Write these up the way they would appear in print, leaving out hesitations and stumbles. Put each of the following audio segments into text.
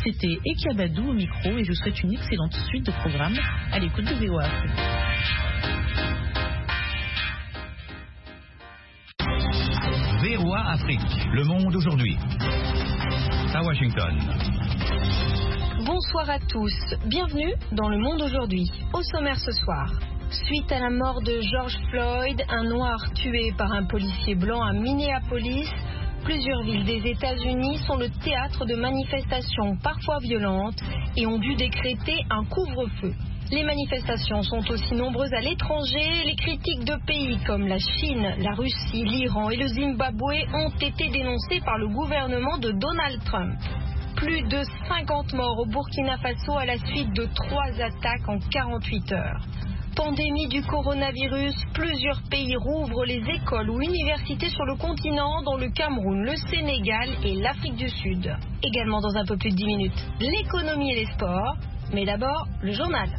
C'était Ekabadou au micro et je vous souhaite une excellente suite de programmes à l'écoute de VOA Afrique. VOA Afrique, le monde aujourd'hui. À Washington. Bonsoir à tous, bienvenue dans le monde aujourd'hui. Au sommaire ce soir, suite à la mort de George Floyd, un noir tué par un policier blanc à Minneapolis, plusieurs villes des États-Unis sont le théâtre de manifestations parfois violentes et ont dû décréter un couvre-feu. Les manifestations sont aussi nombreuses à l'étranger. Les critiques de pays comme la Chine, la Russie, l'Iran et le Zimbabwe ont été dénoncées par le gouvernement de Donald Trump. Plus de 50 morts au Burkina Faso à la suite de 3 attaques en 48 heures. Pandémie du coronavirus, plusieurs pays rouvrent les écoles ou universités sur le continent, dont le Cameroun, le Sénégal et l'Afrique du Sud. Également dans un peu plus de 10 minutes, l'économie et les sports. Mais d'abord, le journal.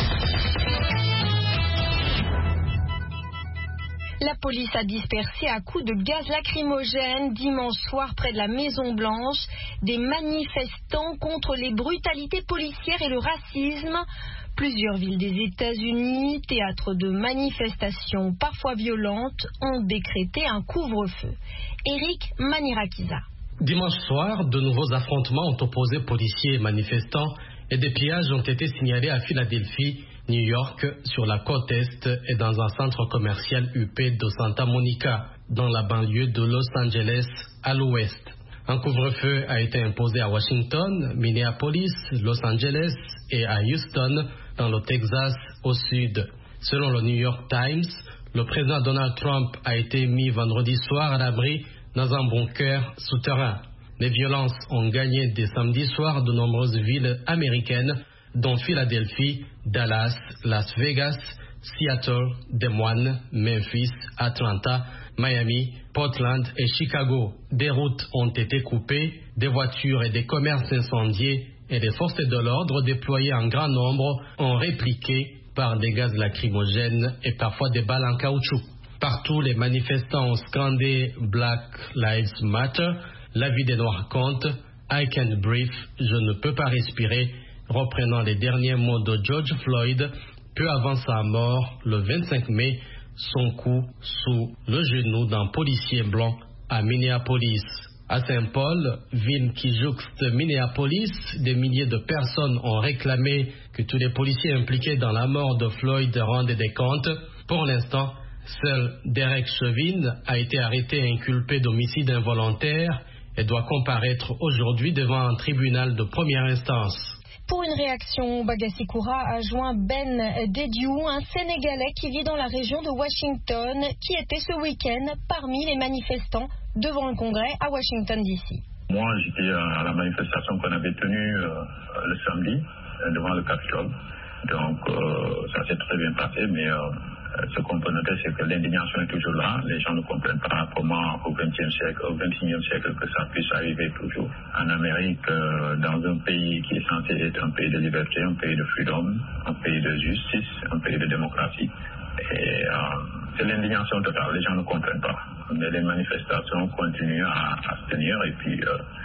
La police a dispersé à coups de gaz lacrymogène dimanche soir près de la Maison-Blanche des manifestants contre les brutalités policières et le racisme. Plusieurs villes des États-Unis, théâtre de manifestations parfois violentes, ont décrété un couvre-feu. Eric Manirakiza. Dimanche soir, de nouveaux affrontements ont opposé policiers et manifestants et des pillages ont été signalés à Philadelphie, New York, sur la côte Est et dans un centre commercial huppé de Santa Monica, dans la banlieue de Los Angeles, à l'ouest. Un couvre-feu a été imposé à Washington, Minneapolis, Los Angeles et à Houston, dans le Texas, au sud. Selon le New York Times, le président Donald Trump a été mis vendredi soir à l'abri dans un bunker souterrain. Les violences ont gagné dès samedi soir de nombreuses villes américaines, dont Philadelphie, Dallas, Las Vegas, Seattle, Des Moines, Memphis, Atlanta, Miami, Portland et Chicago. Des routes ont été coupées, des voitures et des commerces incendiés et des forces de l'ordre déployées en grand nombre ont répliqué par des gaz lacrymogènes et parfois des balles en caoutchouc. Partout, les manifestants ont scandé Black Lives Matter, la vie des Noirs compte, I can't breathe, je ne peux pas respirer, reprenant les derniers mots de George Floyd, peu avant sa mort, le 25 mai, son coup sous le genou d'un policier blanc à Minneapolis. À Saint-Paul, ville qui jouxte Minneapolis, des milliers de personnes ont réclamé que tous les policiers impliqués dans la mort de Floyd rendent des comptes. Pour l'instant, seul Derek Chauvin a été arrêté et inculpé d'homicide involontaire et doit comparaître aujourd'hui devant un tribunal de première instance. Pour une réaction, Bagassi-Koura a joint Ben Dediou, un Sénégalais qui vit dans la région de Washington, qui était ce week-end parmi les manifestants devant le Congrès à Washington DC. Moi, j'étais à la manifestation qu'on avait tenue le samedi devant le Capitole. Donc, ça s'est très bien passé, mais ce qu'on peut noter, c'est que l'indignation est toujours là. Les gens ne comprennent pas comment au XXe siècle, au XXIe siècle, que ça puisse arriver toujours. En Amérique, dans un pays qui est censé être un pays de liberté, un pays de freedom, un pays de justice, un pays de démocratie. Et c'est l'indignation totale. Les gens ne comprennent pas. Mais les manifestations continuent à se tenir et puis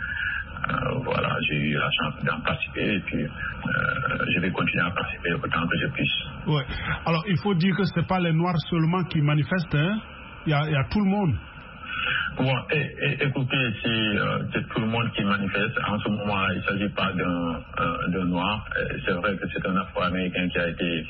voilà, j'ai eu la chance d'en participer et puis je vais continuer à participer autant que je puisse. Ouais. Alors il faut dire que ce n'est pas les Noirs seulement qui manifestent, hein? Il y a tout le monde. Bon, écoutez, c'est tout le monde qui manifeste. En ce moment, il ne s'agit pas d'un Noir. C'est vrai que c'est un Afro-Américain qui a été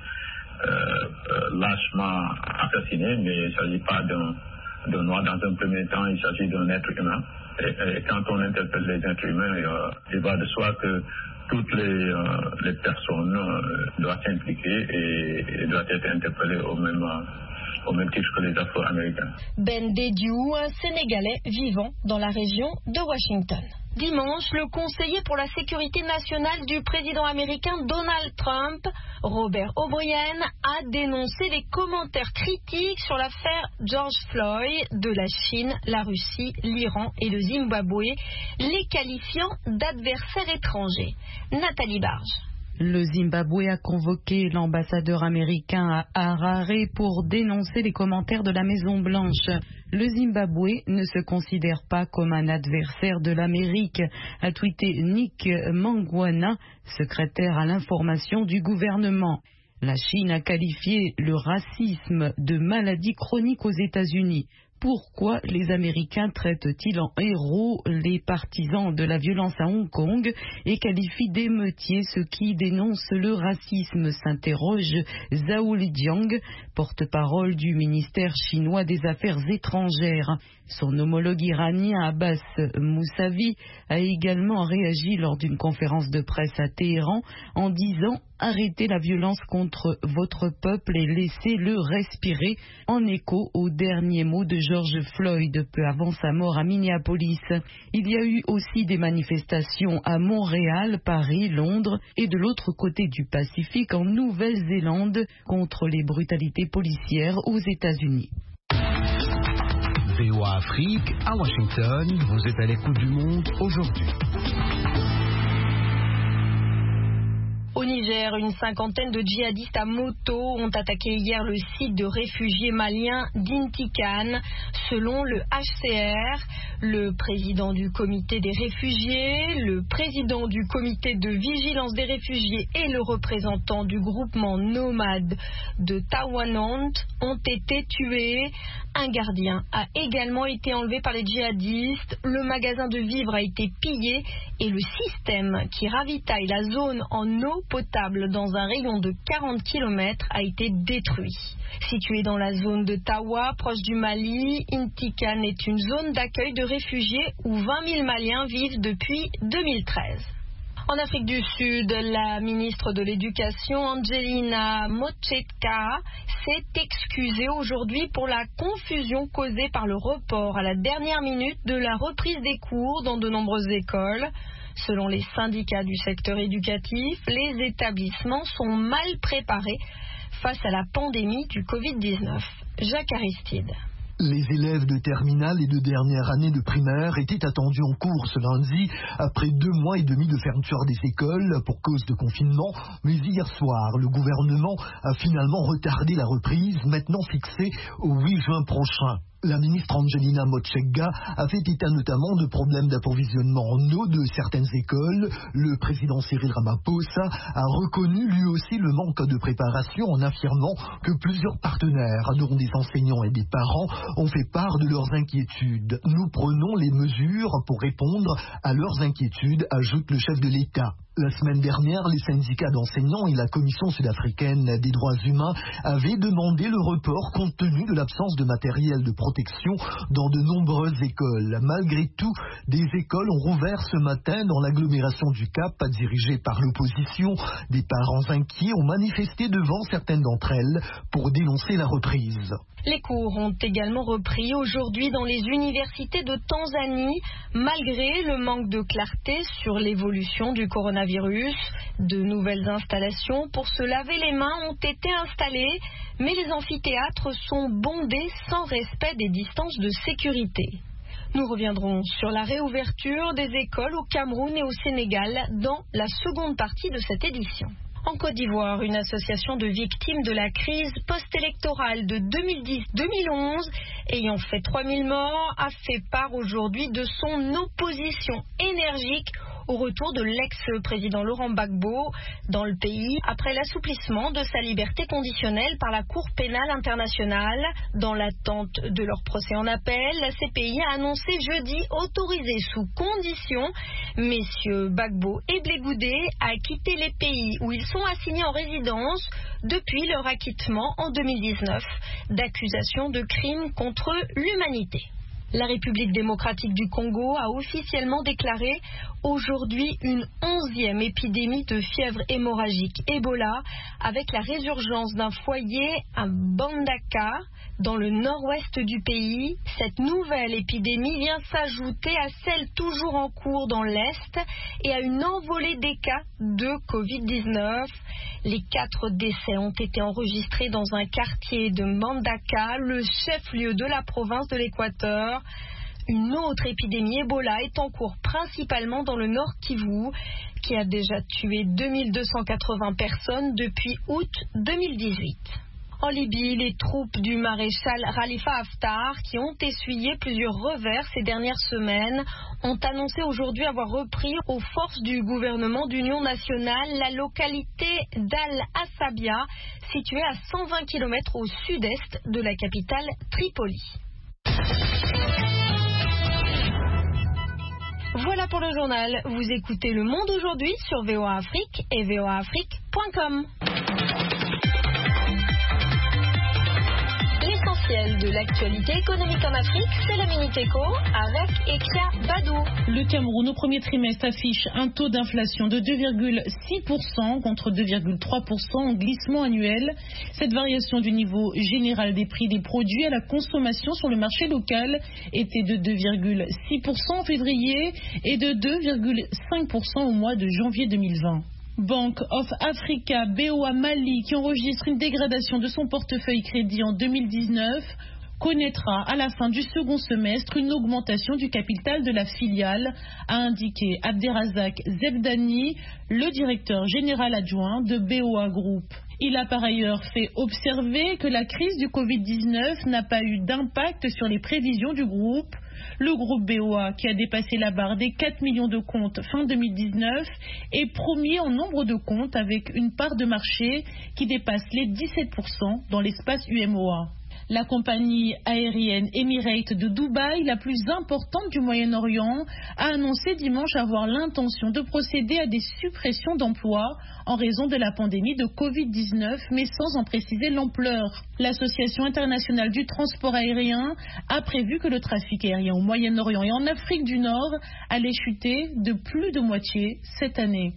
lâchement assassiné, mais il ne s'agit pas d'un Noir. Dans un premier temps, il s'agit d'un être humain. Et quand on interpelle les êtres humains, il va de soi que toutes les personnes doivent s'impliquer et doivent être interpellées au même titre que les Afro-Américains. Ben Dediou, un Sénégalais vivant dans la région de Washington. Dimanche, le conseiller pour la sécurité nationale du président américain Donald Trump, Robert O'Brien, a dénoncé les commentaires critiques sur l'affaire George Floyd de la Chine, la Russie, l'Iran et le Zimbabwe, les qualifiant d'adversaires étrangers. Nathalie Barge. Le Zimbabwe a convoqué l'ambassadeur américain à Harare pour dénoncer les commentaires de la Maison-Blanche. Le Zimbabwe ne se considère pas comme un adversaire de l'Amérique, a tweeté Nick Mangwana, secrétaire à l'information du gouvernement. La Chine a qualifié le racisme de maladie chronique aux États-Unis. Pourquoi les Américains traitent-ils en héros les partisans de la violence à Hong Kong et qualifient d'émeutiers ceux qui dénoncent le racisme, s'interroge Zhao Lijiang, porte-parole du ministère chinois des Affaires étrangères. Son homologue iranien Abbas Moussavi a également réagi lors d'une conférence de presse à Téhéran en disant « Arrêtez la violence contre votre peuple et laissez-le respirer » en écho aux derniers mots de George Floyd peu avant sa mort à Minneapolis. Il y a eu aussi des manifestations à Montréal, Paris, Londres et de l'autre côté du Pacifique en Nouvelle-Zélande contre les brutalités policières aux États-Unis. VOA Afrique, à Washington, vous êtes à l'écoute du monde aujourd'hui. Au Niger, une cinquantaine de djihadistes à moto ont attaqué hier le site de réfugiés maliens d'Intikan. Selon le HCR, le président du comité des réfugiés, le président du comité de vigilance des réfugiés et le représentant du groupement nomade de Tawanant ont été tués. Un gardien a également été enlevé par les djihadistes. Le magasin de vivres a été pillé et le système qui ravitaille la zone en eau potable dans un rayon de 40 km a été détruit. Situé dans la zone de Tawa, proche du Mali, Intikan est une zone d'accueil de réfugiés où 20 000 Maliens vivent depuis 2013. En Afrique du Sud, la ministre de l'Éducation, Angelina Motshekga, s'est excusée aujourd'hui pour la confusion causée par le report à la dernière minute de la reprise des cours dans de nombreuses écoles. Selon les syndicats du secteur éducatif, les établissements sont mal préparés face à la pandémie du Covid-19. Jacques Aristide. Les élèves de terminale et de dernière année de primaire étaient attendus en cours ce lundi après 2 mois et demi de fermeture des écoles pour cause de confinement. Mais hier soir, le gouvernement a finalement retardé la reprise, maintenant fixée au 8 juin prochain. La ministre Angelina Motshekga a fait état notamment de problèmes d'approvisionnement en eau de certaines écoles. Le président Cyril Ramaphosa a reconnu lui aussi le manque de préparation en affirmant que plusieurs partenaires, dont des enseignants et des parents, ont fait part de leurs inquiétudes. Nous prenons les mesures pour répondre à leurs inquiétudes, ajoute le chef de l'État. La semaine dernière, les syndicats d'enseignants et la Commission sud-africaine des droits humains avaient demandé le report compte tenu de l'absence de matériel de protection dans de nombreuses écoles. Malgré tout, des écoles ont rouvert ce matin dans l'agglomération du Cap, dirigée par l'opposition. Des parents inquiets ont manifesté devant certaines d'entre elles pour dénoncer la reprise. Les cours ont également repris aujourd'hui dans les universités de Tanzanie, malgré le manque de clarté sur l'évolution du coronavirus. De nouvelles installations pour se laver les mains ont été installées, mais les amphithéâtres sont bondés sans respect des distances de sécurité. Nous reviendrons sur la réouverture des écoles au Cameroun et au Sénégal dans la seconde partie de cette édition. En Côte d'Ivoire, une association de victimes de la crise post-électorale de 2010-2011, ayant fait 3000 morts, a fait part aujourd'hui de son opposition énergique au retour de l'ex-président Laurent Gbagbo dans le pays après l'assouplissement de sa liberté conditionnelle par la Cour pénale internationale. Dans l'attente de leur procès en appel, la CPI a annoncé jeudi autoriser sous condition messieurs Gbagbo et Blé Goudé à quitter les pays où ils sont assignés en résidence depuis leur acquittement en 2019 d'accusations de crimes contre l'humanité. La République démocratique du Congo a officiellement déclaré aujourd'hui une 11e épidémie de fièvre hémorragique Ebola avec la résurgence d'un foyer à Mbandaka dans le nord-ouest du pays. Cette nouvelle épidémie vient s'ajouter à celle toujours en cours dans l'Est et à une envolée des cas de Covid-19. Les 4 décès ont été enregistrés dans un quartier de Mbandaka, le chef-lieu de la province de l'Équateur. Une autre épidémie Ebola est en cours principalement dans le Nord Kivu. qui a déjà tué 2280 personnes depuis août 2018. En Libye, les troupes du maréchal Khalifa Haftar, qui ont essuyé plusieurs revers ces dernières semaines, ont annoncé aujourd'hui avoir repris aux forces du gouvernement d'union nationale la localité d'Al-Asabia, située à 120 km au sud-est de la capitale Tripoli. Voilà pour le journal. Vous écoutez Le Monde aujourd'hui sur VOA Afrique et voaafrique.com. L'essentiel de l'actualité économique en Afrique, c'est la Minute Éco avec Ekia Badou. Le Cameroun au premier trimestre affiche un taux d'inflation de 2,6% contre 2,3% en glissement annuel. Cette variation du niveau général des prix des produits à la consommation sur le marché local était de 2,6% en février et de 2,5% au mois de janvier 2020. Bank of Africa, BOA Mali, qui enregistre une dégradation de son portefeuille crédit en 2019, connaîtra à la fin du second semestre une augmentation du capital de la filiale, a indiqué Abderrazak Zebdani, le directeur général adjoint de BOA Group. Il a par ailleurs fait observer que la crise du Covid-19 n'a pas eu d'impact sur les prévisions du groupe. Le groupe BOA, qui a dépassé la barre des 4 millions de comptes fin 2019, est premier en nombre de comptes avec une part de marché qui dépasse les 17% dans l'espace UMOA. La compagnie aérienne Emirates de Dubaï, la plus importante du Moyen-Orient, a annoncé dimanche avoir l'intention de procéder à des suppressions d'emplois en raison de la pandémie de Covid-19, mais sans en préciser l'ampleur. L'Association internationale du transport aérien a prévu que le trafic aérien au Moyen-Orient et en Afrique du Nord allait chuter de plus de moitié cette année.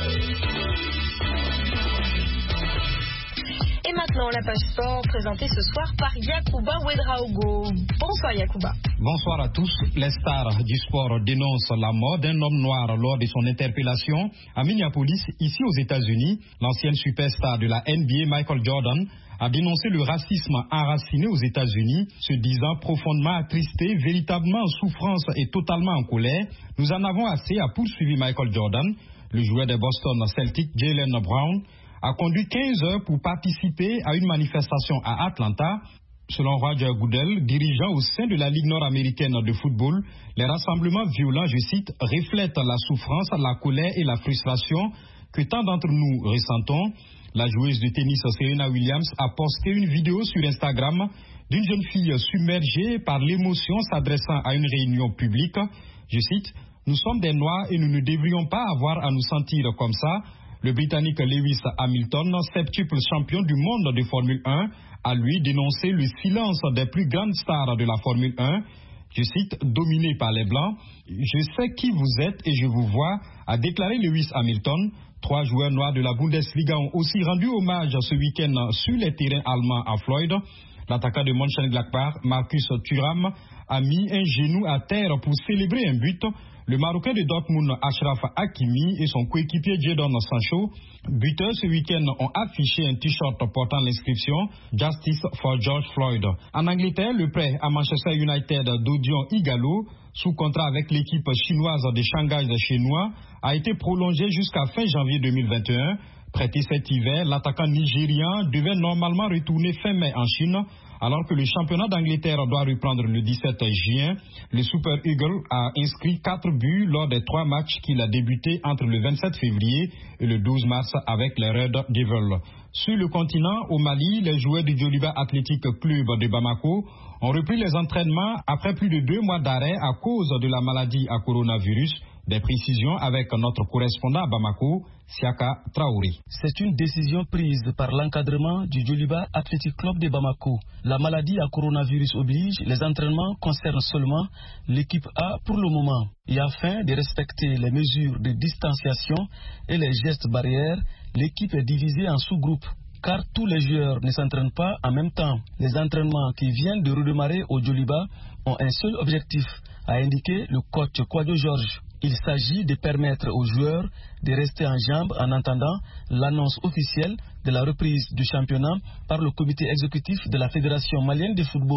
Et maintenant, la page sport présentée ce soir par Yacouba Ouedraogo. Bonsoir Yacouba. Bonsoir à tous. Les stars du sport dénoncent la mort d'un homme noir lors de son interpellation à Minneapolis, ici aux États-Unis. L'ancienne superstar de la NBA, Michael Jordan, a dénoncé le racisme enraciné aux États-Unis, se disant profondément attristé, véritablement en souffrance et totalement en colère. Nous en avons assez, a poursuivi Michael Jordan. Le joueur des Boston Celtics, Jaylen Brown, a conduit 15 heures pour participer à une manifestation à Atlanta. Selon Roger Goodell, dirigeant au sein de la Ligue nord-américaine de football, les rassemblements violents, je cite, reflètent la souffrance, la colère et la frustration que tant d'entre nous ressentons. La joueuse de tennis Serena Williams a posté une vidéo sur Instagram d'une jeune fille submergée par l'émotion s'adressant à une réunion publique. Je cite, « Nous sommes des Noirs et nous ne devrions pas avoir à nous sentir comme ça. » Le Britannique Lewis Hamilton, septuple champion du monde de Formule 1, a lui dénoncé le silence des plus grandes stars de la Formule 1. Je cite, « Dominé par les Blancs. Je sais qui vous êtes et je vous vois », a déclaré Lewis Hamilton. 3 joueurs noirs de la Bundesliga ont aussi rendu hommage ce week-end sur les terrains allemands à Floyd. L'attaquant de Mönchengladbach, Marcus Thuram, a mis un genou à terre pour célébrer un but. Le Marocain de Dortmund, Achraf Hakimi, et son coéquipier Jadon Sancho, buteurs ce week-end, ont affiché un t-shirt portant l'inscription « Justice for George Floyd ». En Angleterre, le prêt à Manchester United d'Odion Ighalo, sous contrat avec l'équipe chinoise des Shanghai Chinois, a été prolongé jusqu'à fin janvier 2021. Prêté cet hiver, l'attaquant nigérian devait normalement retourner fin mai en Chine, alors que le championnat d'Angleterre doit reprendre le 17 juin. Le Super Eagle a inscrit 4 buts lors des 3 matchs qu'il a débutés entre le 27 février et le 12 mars avec les Red Devils. Sur le continent, au Mali, les joueurs du Djoliba Athletic Club de Bamako ont repris les entraînements après plus de 2 mois d'arrêt à cause de la maladie à coronavirus. Des précisions avec notre correspondant à Bamako, Siaka Traoré. C'est une décision prise par l'encadrement du Djoliba Athletic Club de Bamako. La maladie à coronavirus oblige, les entraînements concernent seulement l'équipe A pour le moment. Et afin de respecter les mesures de distanciation et les gestes barrières, l'équipe est divisée en sous-groupes, car tous les joueurs ne s'entraînent pas en même temps. Les entraînements qui viennent de redémarrer au Djoliba ont un seul objectif, a indiqué le coach Kwadjo Georges. Il s'agit de permettre aux joueurs de rester en jambes en attendant l'annonce officielle de la reprise du championnat par le comité exécutif de la Fédération malienne de football.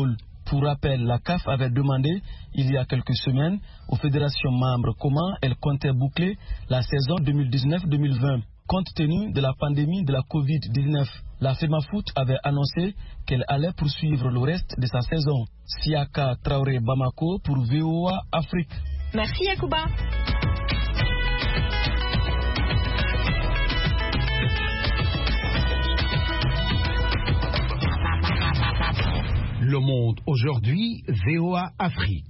Pour rappel, la CAF avait demandé il y a quelques semaines aux fédérations membres comment elles comptaient boucler la saison 2019-2020. Compte tenu de la pandémie de la Covid-19, la FEMAFOOT avait annoncé qu'elle allait poursuivre le reste de sa saison. Siaka Traoré Bamako pour VOA Afrique. Merci Yacouba. Le Monde aujourd'hui, VOA Afrique.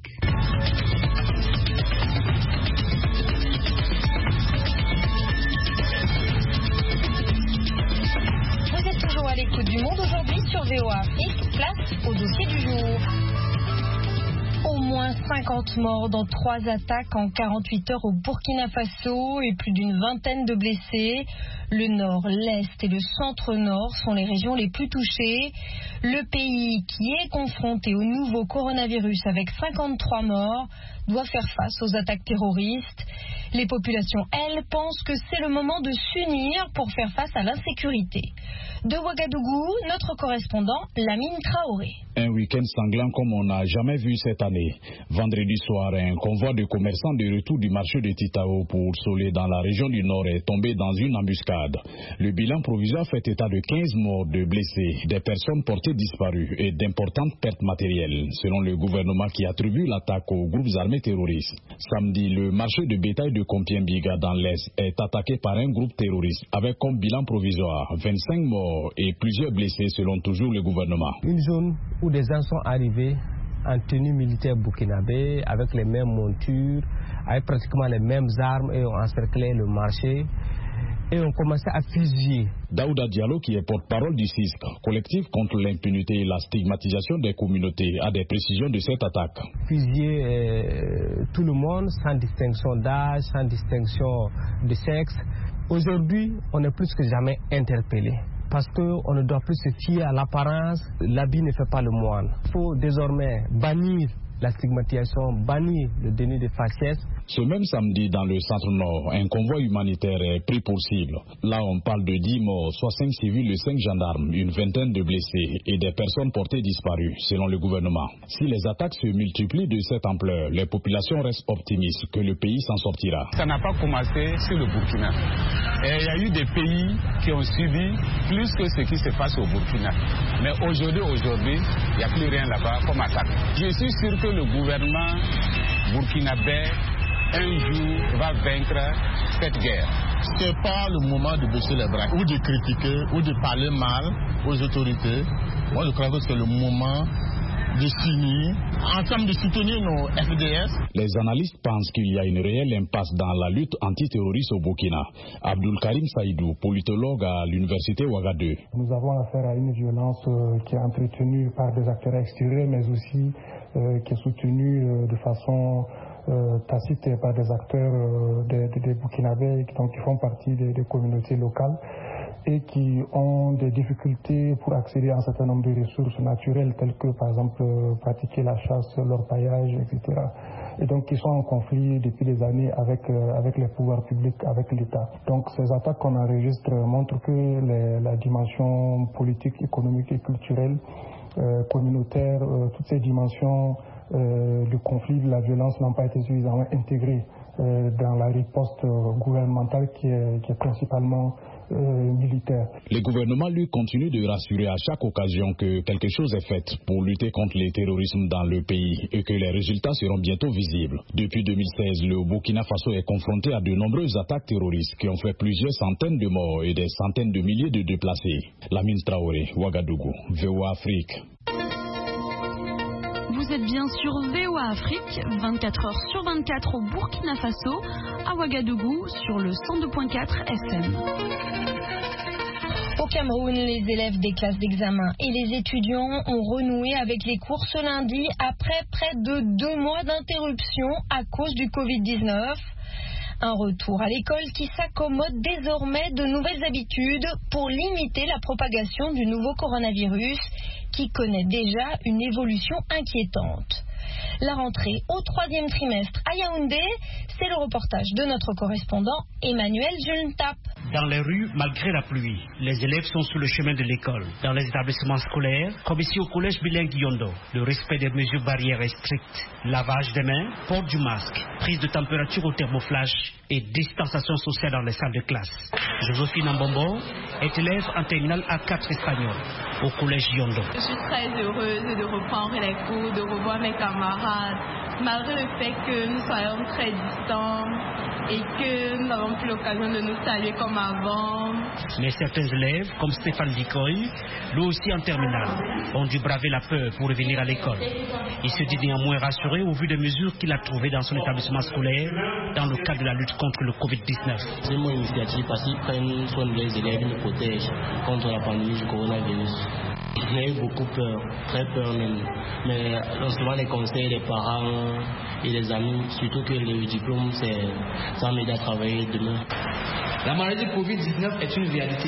Vous êtes toujours à l'écoute du Monde aujourd'hui sur VOA Afrique. Place au dossier du jour. Au moins 50 morts dans 3 attaques en 48 heures au Burkina Faso et plus d'une vingtaine de blessés. Le nord, l'est et le centre-nord sont les régions les plus touchées. Le pays qui est confronté au nouveau coronavirus avec 53 morts doit faire face aux attaques terroristes. Les populations, elles, pensent que c'est le moment de s'unir pour faire face à l'insécurité. De Ouagadougou, notre correspondant Lamine Traoré. Un week-end sanglant comme on n'a jamais vu cette année. Vendredi soir, un convoi de commerçants de retour du marché de Titao pour Solé dans la région du Nord est tombé dans une embuscade. Le bilan provisoire fait état de 15 morts, de blessés, des personnes portées disparues et d'importantes pertes matérielles, selon le gouvernement qui attribue l'attaque aux groupes armés terroristes. Samedi, le marché de bétail de Compiègne-Biga dans l'Est est attaqué par un groupe terroriste avec comme bilan provisoire 25 morts et plusieurs blessés selon toujours le gouvernement. Une zone où des gens sont arrivés en tenue militaire burkinabé avec les mêmes montures, avec pratiquement les mêmes armes et ont encerclé le marché et ont commencé à fusiller. Daouda Diallo, qui est porte-parole du CISC, collectif contre l'impunité et la stigmatisation des communautés, a des précisions de cette attaque. Fusiller tout le monde sans distinction d'âge, sans distinction de sexe. Aujourd'hui, on est plus que jamais interpellé. Parce qu'on ne doit plus se fier à l'apparence, l'habit ne fait pas le moine. Il faut désormais bannir la stigmatisation, bannir le déni de faciès. Ce même samedi, dans le centre-nord, un convoi humanitaire est pris pour cible. Là, on parle de 10 morts, soit 5 civils et 5 gendarmes, une vingtaine de blessés et des personnes portées disparues, selon le gouvernement. Si les attaques se multiplient de cette ampleur, les populations restent optimistes que le pays s'en sortira. Ça n'a pas commencé sur le Burkina. Et il y a eu des pays qui ont subi plus que ce qui se passe au Burkina. Mais aujourd'hui, il n'y a plus rien là-bas comme attaque. Je suis sûr que le gouvernement burkinabé un jour va vaincre cette guerre. Ce n'est pas le moment de baisser les bras ou de critiquer ou de parler mal aux autorités. Moi, je crois que c'est le moment de s'unir, ensemble de soutenir nos FDS. Les analystes pensent qu'il y a une réelle impasse dans la lutte antiterroriste au Burkina. Abdul Karim Saïdou, politologue à l'université Ouagadougou. Nous avons affaire à une violence qui est entretenue par des acteurs extérieurs, mais aussi qui est soutenue de façon tacite par des acteurs des Burkinabés qui font partie des communautés locales et qui ont des difficultés pour accéder à un certain nombre de ressources naturelles telles que par exemple pratiquer la chasse, l'orpaillage, etc. Et donc qui sont en conflit depuis des années avec les pouvoirs publics, avec l'État. Donc ces attaques qu'on enregistre montrent que la dimension politique, économique et culturelle, communautaire, toutes ces dimensions du conflit, de la violence n'ont pas été suffisamment intégrées dans la riposte gouvernementale qui est principalement militaire. Le gouvernement, lui, continue de rassurer à chaque occasion que quelque chose est fait pour lutter contre le terrorisme dans le pays et que les résultats seront bientôt visibles. Depuis 2016, le Burkina Faso est confronté à de nombreuses attaques terroristes qui ont fait plusieurs centaines de morts et des centaines de milliers de déplacés. Lamine Traoré, Ouagadougou, VOA Afrique. Vous êtes bien sur VOA Afrique, 24 heures sur 24 au Burkina Faso, à Ouagadougou sur le 102.4 FM. Au Cameroun, les élèves des classes d'examen et les étudiants ont renoué avec les cours ce lundi après près de 2 mois d'interruption à cause du Covid-19. Un retour à l'école qui s'accommode désormais de nouvelles habitudes pour limiter la propagation du nouveau coronavirus qui connaît déjà une évolution inquiétante. La rentrée au 3e trimestre à Yaoundé, c'est le reportage de notre correspondant Emmanuel Julentap. dans les rues malgré la pluie. Les élèves sont sur le chemin de l'école. Dans les établissements scolaires, comme ici au collège bilingue Yondo, le respect des mesures barrières est strict. Lavage des mains, port du masque, prise de température au thermoflash et distanciation sociale dans les salles de classe. Joséphine Ambombo est élève en terminale A4 espagnol au collège Yondo. Je suis très heureuse de reprendre les cours, de revoir mes camarades, malgré le fait que nous soyons très distants et que nous n'avons plus l'occasion de nous saluer comme avant. Mais certains élèves, comme Stéphane Dicoy, lui aussi en terminale, ont dû braver la peur pour revenir à l'école. Il se dit néanmoins rassuré au vu des mesures qu'il a trouvées dans son établissement scolaire dans le cadre de la lutte contre le Covid-19. C'est mon initiative parce qu'ils prennent soin des élèves, ils nous protègent contre la pandémie du coronavirus. J'ai eu beaucoup peur, très peur même. Mais souvent les conseils des parents et des amis, surtout que le diplôme, ça m'aide à travailler demain. La maladie Covid-19 est une réalité.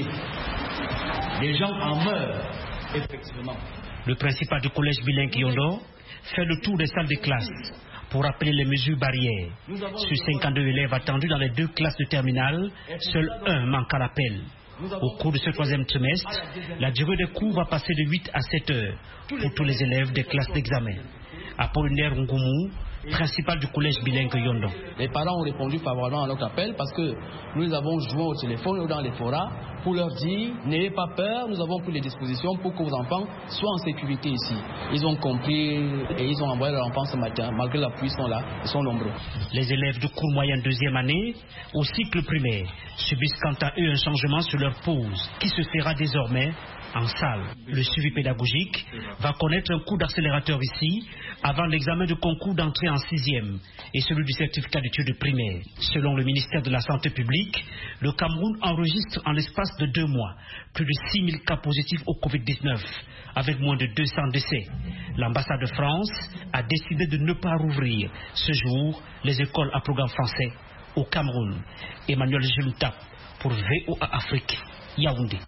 Les gens en meurent, effectivement. Le principal du collège bilingue Yondo fait le tour des salles de classe pour rappeler les mesures barrières. Sur 52 élèves attendus dans les 2 classes de terminale, seul un manque à l'appel. Au cours de ce 3e trimestre, la durée des cours va passer de 8 à 7 heures pour tous les élèves des classes d'examen. Apollinaire Ngoumou, principal du collège bilingue Yondo. Les parents ont répondu favorablement à notre appel parce que nous avons joué au téléphone ou dans les forats pour leur dire n'ayez pas peur, nous avons pris les dispositions pour que vos enfants soient en sécurité ici. Ils ont compris et ils ont envoyé leurs enfants ce matin. Malgré la pluie, ils sont là, ils sont nombreux. Les élèves de cours moyen 2e année au cycle primaire subissent quant à eux un changement sur leur pause qui se fera désormais en salle. Le suivi pédagogique va connaître un coup d'accélérateur ici avant l'examen de concours d'entrée en 6e et celui du certificat d'études primaires. Selon le ministère de la Santé publique, le Cameroun enregistre en l'espace de 2 mois plus de 6000 cas positifs au Covid-19 avec moins de 200 décès. L'ambassade de France a décidé de ne pas rouvrir ce jour les écoles à programme français au Cameroun. Emmanuel Gelouta pour VOA Afrique, Yaoundé.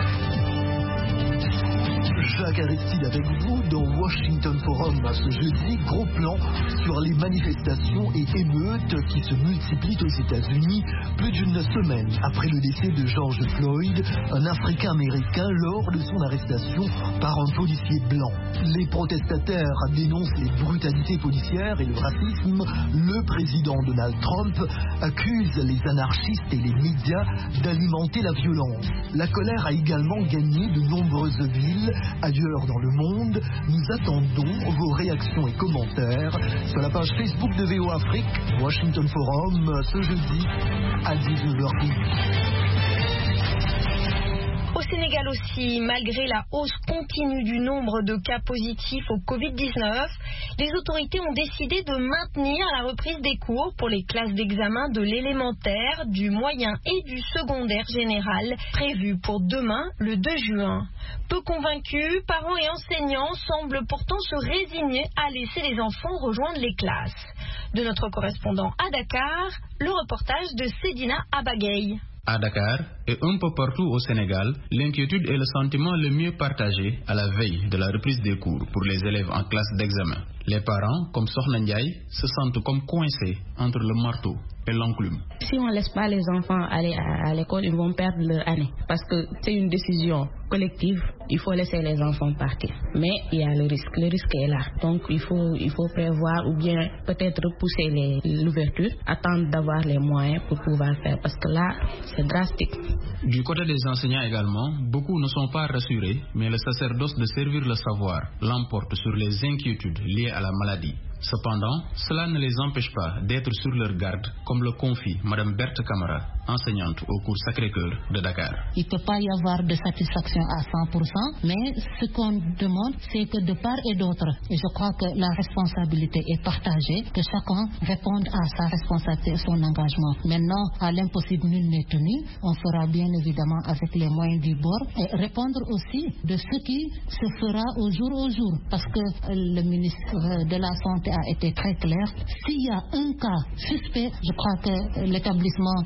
Jacques Aristide avec vous dans Washington Forum ce jeudi. Gros plan sur les manifestations et émeutes qui se multiplient aux États-Unis plus d'une semaine après le décès de George Floyd, un Africain-Américain, lors de son arrestation par un policier blanc. Les protestataires dénoncent les brutalités policières et le racisme. Le président Donald Trump accuse les anarchistes et les médias d'alimenter la violence. La colère a également gagné de nombreuses villes ailleurs dans le monde. Nous attendons vos réactions et commentaires sur la page Facebook de VOA Afrique, Washington Forum, ce jeudi à 19h15. Au Sénégal aussi, malgré la hausse continue du nombre de cas positifs au Covid-19, les autorités ont décidé de maintenir la reprise des cours pour les classes d'examen de l'élémentaire, du moyen et du secondaire général, prévues pour demain, le 2 juin. Peu convaincus, parents et enseignants semblent pourtant se résigner à laisser les enfants rejoindre les classes. De notre correspondant à Dakar, le reportage de Sedina Abagay. À Dakar et un peu partout au Sénégal, l'inquiétude est le sentiment le mieux partagé à la veille de la reprise des cours pour les élèves en classe d'examen. Les parents, comme Sokhna Ndiaye, se sentent comme coincés entre le marteau et l'enclume. Si on ne laisse pas les enfants aller à l'école, ils vont perdre leur année. Parce que c'est une décision collective, il faut laisser les enfants partir. Mais il y a le risque est là. Donc il faut prévoir ou bien peut-être repousser l'ouverture, attendre d'avoir les moyens pour pouvoir faire. Parce que là, c'est drastique. Du côté des enseignants également, beaucoup ne sont pas rassurés, mais le sacerdoce de servir le savoir l'emporte sur les inquiétudes liées à la maladie. Cependant, cela ne les empêche pas d'être sur leur garde, comme le confie Mme Berthe Camara, enseignante au cours Sacré-Cœur de Dakar. Il ne peut pas y avoir de satisfaction à 100%, mais ce qu'on demande, c'est que de part et d'autre, et je crois que la responsabilité est partagée, que chacun réponde à sa responsabilité et son engagement. Maintenant, à l'impossible, nul n'est tenu. On fera bien évidemment avec les moyens du bord et répondre aussi de ce qui se fera au jour, parce que le ministre de la Santé a été très clair. S'il y a un cas suspect, je crois que l'établissement aussi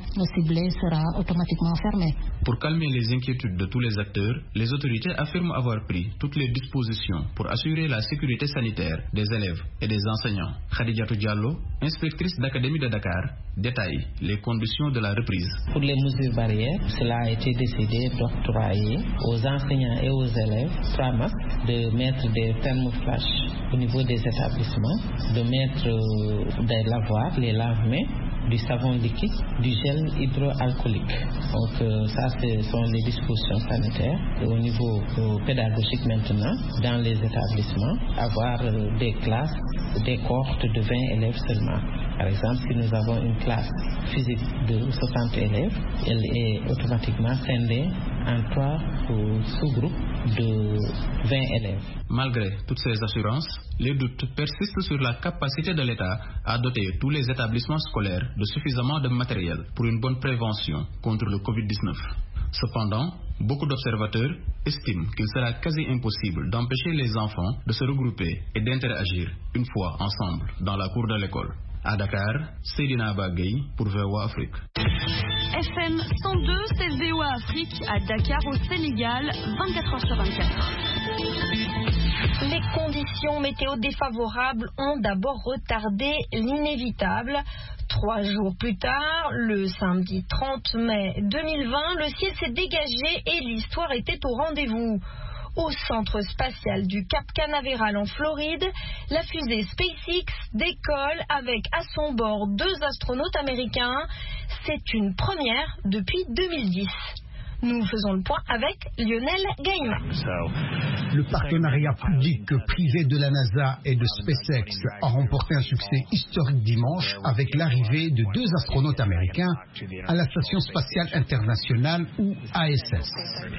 doublé sera automatiquement fermé. Pour calmer les inquiétudes de tous les acteurs, les autorités affirment avoir pris toutes les dispositions pour assurer la sécurité sanitaire des élèves et des enseignants. Khadijatou Diallo, inspectrice d'académie de Dakar, détaille les conditions de la reprise. Pour les mesures barrières, cela a été décidé d'octroyer aux enseignants et aux élèves 3 masques, de mettre des thermoflash au niveau des établissements, de mettre des lavoirs, les lave-mains, du savon liquide, du gel hydroalcoolique. Donc ça, ce sont les dispositions sanitaires. Et au niveau pédagogique maintenant, dans les établissements, avoir des classes, des cohortes de 20 élèves seulement. Par exemple, si nous avons une classe physique de 60 élèves, elle est automatiquement scindée en 3 sous-groupes de 20 élèves. Malgré toutes ces assurances, les doutes persistent sur la capacité de l'État à doter tous les établissements scolaires de suffisamment de matériel pour une bonne prévention contre le Covid-19. Cependant, beaucoup d'observateurs estiment qu'il sera quasi impossible d'empêcher les enfants de se regrouper et d'interagir une fois ensemble dans la cour de l'école. À Dakar, Seydina Bagay pour VOA Afrique. FM 102, c'est VOA Afrique à Dakar au Sénégal, 24h/24. Les conditions météo défavorables ont d'abord retardé l'inévitable. 3 jours plus tard, le samedi 30 mai 2020, le ciel s'est dégagé et l'histoire était au rendez-vous. Au centre spatial du Cap Canaveral en Floride, la fusée SpaceX décolle avec à son bord 2 astronautes américains. C'est une première depuis 2010. Nous faisons le point avec Lionel Gaïma. Le partenariat public-privé de la NASA et de SpaceX a remporté un succès historique dimanche avec l'arrivée de 2 astronautes américains à la Station spatiale internationale ou ISS.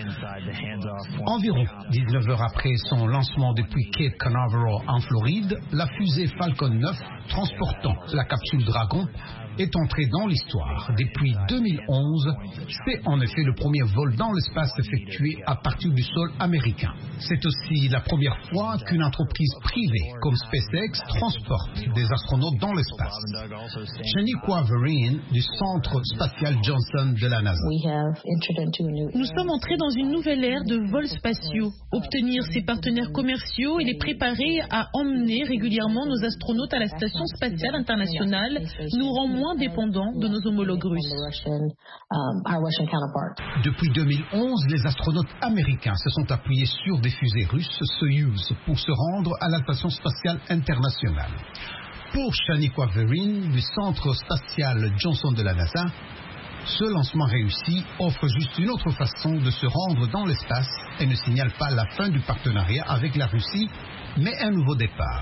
Environ 19 heures après son lancement depuis Cape Canaveral en Floride, la fusée Falcon 9 transportant la capsule Dragon est entrée dans l'histoire. Depuis 2011, c'est en effet le premier vol dans l'espace effectué à partir du sol américain. C'est aussi la première fois qu'une entreprise privée comme SpaceX transporte des astronautes dans l'espace. Shaniqua Vereen du Centre spatial Johnson de la NASA. Nous sommes entrés dans une nouvelle ère de vols spatiaux. Obtenir ces partenaires commerciaux et les préparer à emmener régulièrement nos astronautes à la Station spatiale internationale nous rend moins dépendants de nos homologues russes. Depuis 2011, les astronautes américains se sont appuyés sur des fusées russes Soyuz pour se rendre à la Station spatiale internationale. Pour Shaniqua Vereen du Centre spatial Johnson de la NASA, ce lancement réussi offre juste une autre façon de se rendre dans l'espace et ne signale pas la fin du partenariat avec la Russie, mais un nouveau départ.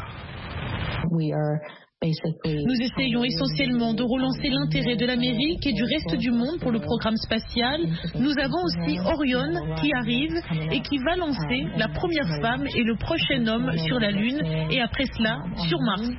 Nous essayons essentiellement de relancer l'intérêt de l'Amérique et du reste du monde pour le programme spatial. Nous avons aussi Orion qui arrive et qui va lancer la première femme et le prochain homme sur la Lune et après cela sur Mars.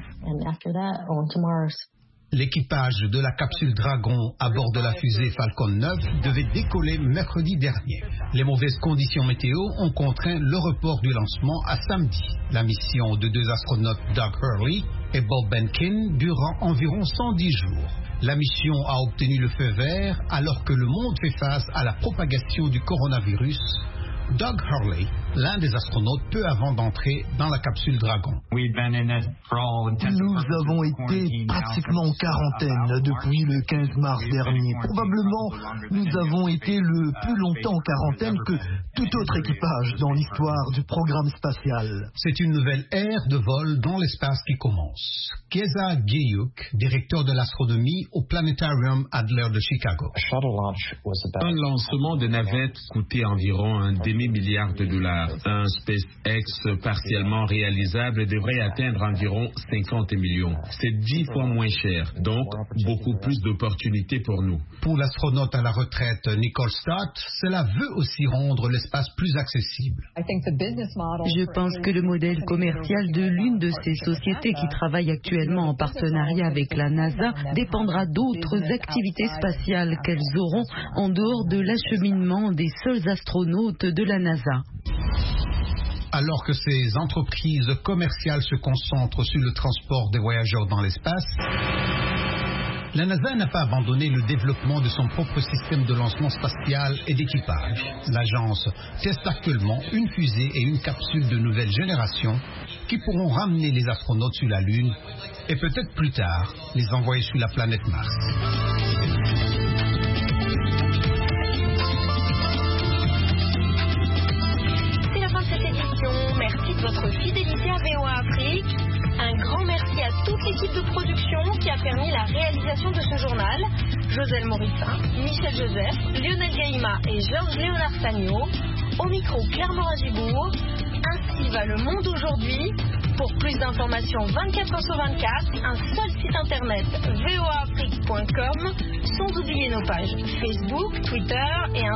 L'équipage de la capsule Dragon à bord de la fusée Falcon 9 devait décoller mercredi dernier. Les mauvaises conditions météo ont contraint le report du lancement à samedi. La mission de 2 astronautes Doug Hurley et Bob Behnken durant environ 110 jours. La mission a obtenu le feu vert alors que le monde fait face à la propagation du coronavirus. Doug Hurley, l'un des astronautes peu avant d'entrer dans la capsule Dragon. Nous avons été pratiquement en quarantaine depuis le 15 mars dernier. Probablement, nous avons été le plus longtemps en quarantaine que tout autre équipage dans l'histoire du programme spatial. C'est une nouvelle ère de vol dans l'espace qui commence. Keza Giyuk, directeur de l'astronomie au Planetarium Adler de Chicago. Un lancement de navette coûtait environ un demi-milliard de dollars. Un SpaceX partiellement réalisable devrait atteindre environ 50 millions. C'est 10 fois moins cher, donc beaucoup plus d'opportunités pour nous. Pour l'astronaute à la retraite Nicole Stott, cela veut aussi rendre l'espace plus accessible. Je pense que le modèle commercial de l'une de ces sociétés qui travaille actuellement en partenariat avec la NASA dépendra d'autres activités spatiales qu'elles auront en dehors de l'acheminement des seuls astronautes de la NASA. Alors que ces entreprises commerciales se concentrent sur le transport des voyageurs dans l'espace, La NASA n'a pas abandonné le développement de son propre système de lancement spatial et d'équipage. L'agence teste actuellement une fusée et une capsule de nouvelle génération qui pourront ramener les astronautes sur la Lune et peut-être plus tard les envoyer sur la planète Mars. C'est la fin de cette édition. Merci de votre fidélité à VOA Afrique. Un grand merci à toute l'équipe de production qui a permis la réalisation de ce journal. Joselle Morissin, Michel Joseph, Lionel Gaïma et Georges Léonard Sagno. Au micro, Claire Morazibourg. Ainsi va le monde aujourd'hui. Pour plus d'informations 24 h sur 24, un seul site internet voaafrique.com, sans oublier nos pages Facebook, Twitter et